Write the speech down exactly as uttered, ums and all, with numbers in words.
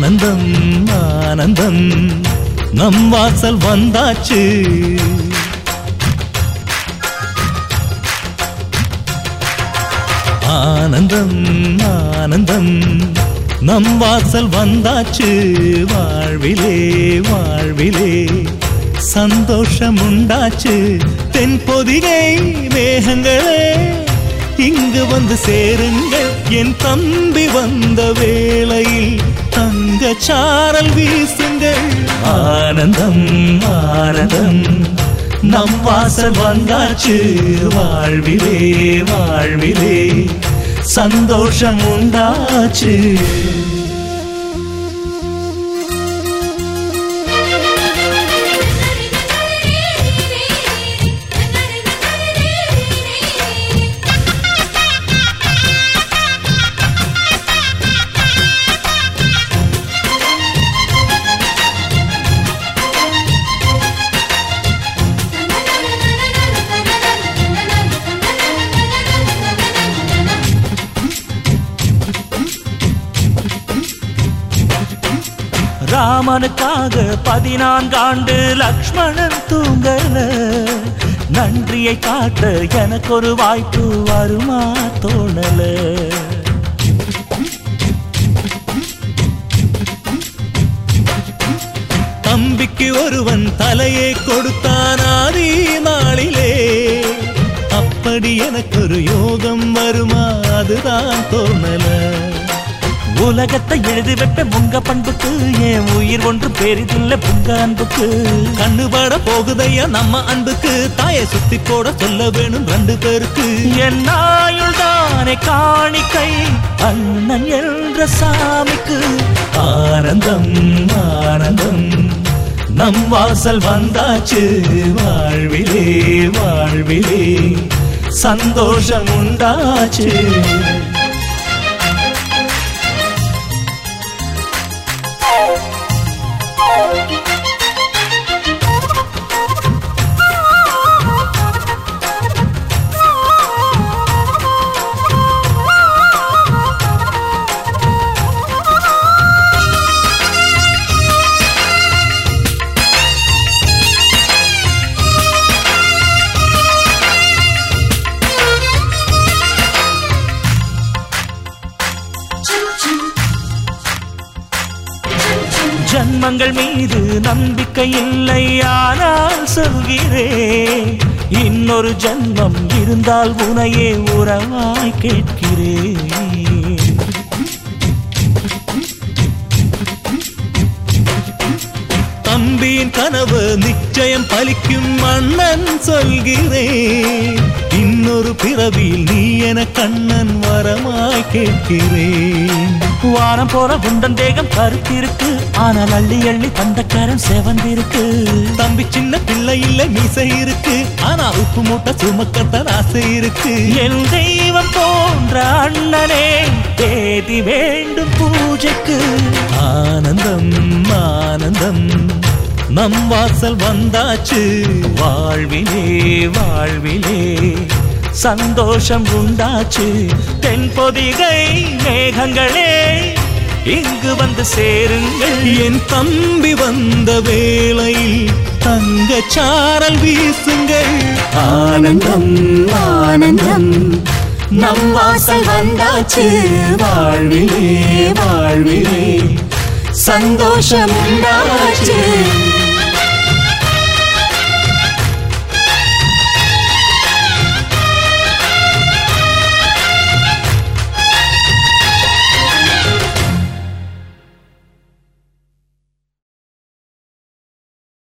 ஆனந்தம் ஆனந்தம் நம் வாசல் வந்தாச்சு. ஆனந்தம் ஆனந்தம் நம் வாசல் வந்தாச்சு. வாழ்விலே வாழ்விலே சந்தோஷம் உண்டாச்சு. தென்பொதிகை மேகங்களே இங்கு வந்து சேருங்கள். என் தம்பி வந்த வேளையில் தங்க சாரல் வீசுங்கள். ஆனந்தம் ஆனந்தம் நம் வாசல் வந்தாச்சு. வாழ்விலே வாழ்விலே சந்தோஷம் உண்டாச்சு. ராமனுக்காக பதினான்காண்டு லக்ஷ்மணன் தூங்கல. நன்றியை காட்ட எனக்கு ஒரு வாய்ப்பு வருமா தோணல. தம்பிக்கு ஒருவன் தலையை கொடுத்தான் ஆதி நாளிலே. அப்படி எனக்கு ஒரு யோகம் வருமா அதுதான் தோணல. உலகத்தை எழுதி வைப்ப உங்க பண்புக்கு என் உயிர் ஒன்று பெரிதில்லை உங்க அன்புக்கு. கண்ணுபட போகுதையா நம்ம அன்புக்கு. தாயை சுத்தி போட சொல்ல வேணும் ரெண்டு பேருக்கு. என் ஆயுள் தானே காணிக்கை அண்ணன் என்ற சாமிக்கு. ஆனந்தம் ஆனந்தம் நம் வாசல் வந்தாச்சு. வாழ்விலே வாழ்விலே சந்தோஷம் உண்டாச்சு. ஜன்மங்கள் மீது நம்பிக்கை இல்லை ஆனால் சொல்கிறேன். இன்னொரு ஜன்மம் இருந்தால் உனையே உறவாய் கேட்கிறேன். தம்பியின் கனவு நிச்சயம் பலிக்கும் அண்ணன் சொல்கிறேன். இன்னொரு பிறவியில் நீ என கண்ணன் வரமாய் கேட்கிறேன். வாரம் போற உண்டன் தேகம் கருத்திருக்கு. ஆனால் அள்ளி அள்ளி தந்தக்காரன் செவந்திருக்கு. தம்பி சின்ன பிள்ளை இல்லை மீசை இருக்கு. ஆனா உப்பு மூட்டை சுமக்கத்தான் ஆசை இருக்கு. என் தெய்வம் போன்ற அண்ணனே தேதி வேண்டும் பூஜைக்கு. ஆனந்தம் ஆனந்தம் நம் வாசல் வந்தாச்சு. வாழ்விலே வாழ்விலே சந்தோஷம் உண்டாச்சு. தென்பொதிகை மேகங்களே இங்கு வந்து சேருங்கள். என் தம்பி வந்த வேளையில் தங்க சாரல் வீசுங்கள். ஆனந்தம் ஆனந்தம் நம் வாசல் வந்தாச்சு. வாழ்விலே வாழ்விலே சந்தோஷம் உண்டாச்சு.